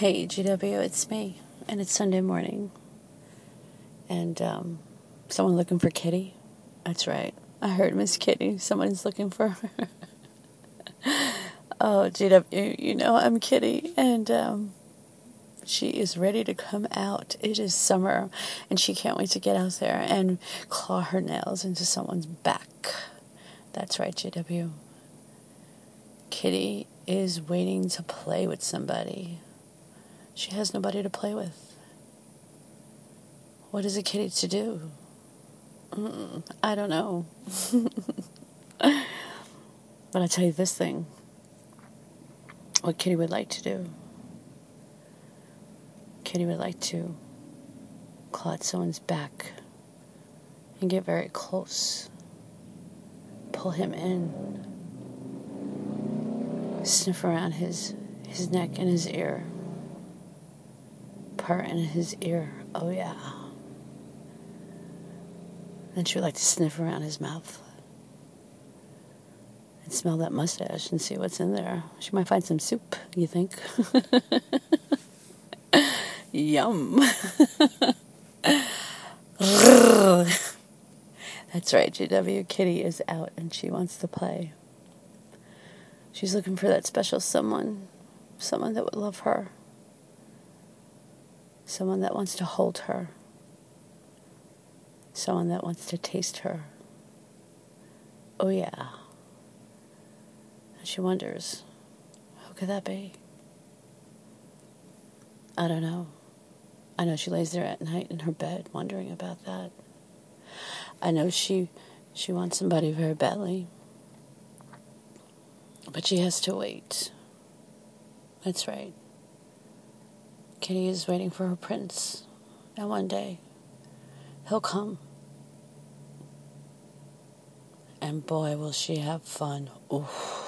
Hey, GW, it's me, and it's Sunday morning, and someone looking for Kitty? That's right, I heard Miss Kitty, someone's looking for her. Oh, GW, you know I'm Kitty, and she is ready to come out. It is summer, and she can't wait to get out there and claw her nails into someone's back. That's right, GW. Kitty is waiting to play with somebody. She has nobody to play with. What is a kitty to do? I don't know. But I'll tell you this thing. What Kitty would like to do. Kitty would like to claw at someone's back and get very close. Pull him in. Sniff around his neck and his ear. Purr in his ear. Oh, yeah. Then she would like to sniff around his mouth and smell that mustache and see what's in there. She might find some soup, you think? Yum. That's right, GW. Kitty is out and she wants to play. She's looking for that special someone that would love her, someone that wants to hold her, someone that wants to taste her. Oh, yeah. And she wonders, who could that be? I don't know. I know she lays there at night in her bed wondering about that. I know she wants somebody very badly. But she has to wait. That's right. Kitty is waiting for her prince. And one day, he'll come. And boy, will she have fun. Ooh.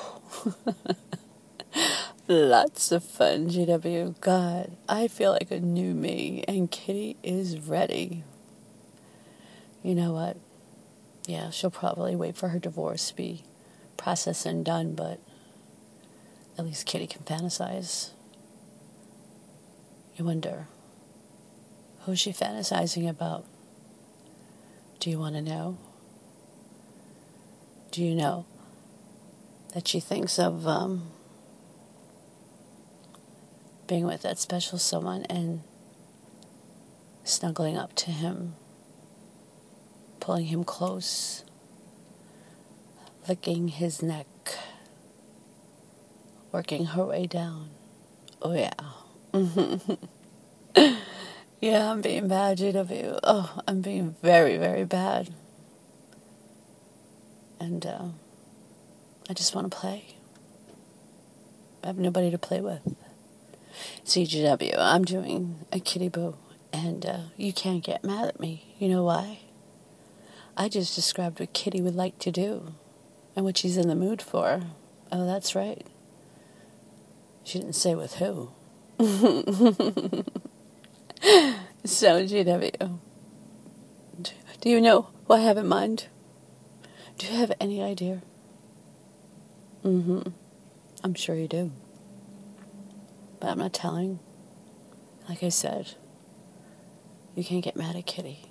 Lots of fun, GW. God, I feel like a new me, and Kitty is ready. You know what? Yeah, she'll probably wait for her divorce to be processed and done, but at least Kitty can fantasize. You wonder, who's she fantasizing about? Do you want to know? Do you know that she thinks of being with that special someone and snuggling up to him, pulling him close, licking his neck, working her way down? Oh, yeah. Yeah, I'm being bad, GW. Oh, I'm being very, very bad. And I just want to play. I have nobody to play with. CGW, I'm doing a kitty boo, and you can't get mad at me. You know why? I just described what Kitty would like to do and what she's in the mood for. Oh, that's right. She didn't say with who. So, GW, do you know what I have in mind? Do you have any idea? I'm sure you do. But I'm not telling. Like I said, you can't get mad at Kitty.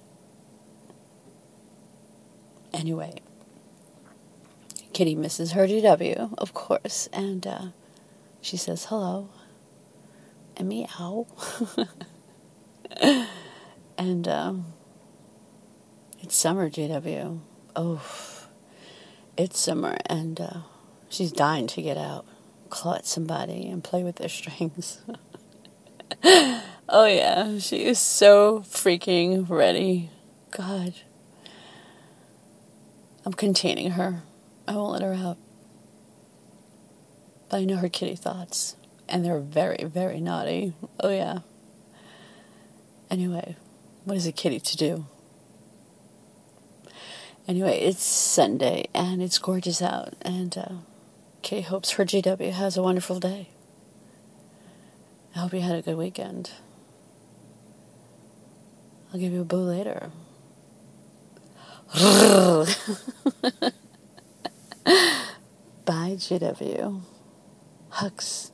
Anyway, Kitty misses her GW, of course, and she says hello and meow. And it's summer, GW. Oh, it's summer, and she's dying to get out, claw at somebody, and play with their strings. Oh, yeah, she is so freaking ready. God. I'm containing her. I won't let her out. But I know her kitty thoughts, and they're very, very naughty. Oh, yeah. Anyway, what is a kitty to do? Anyway, it's Sunday, and it's gorgeous out, and Kitty hopes her GW has a wonderful day. I hope you had a good weekend. I'll give you a boo later. Bye, GW. Hugs.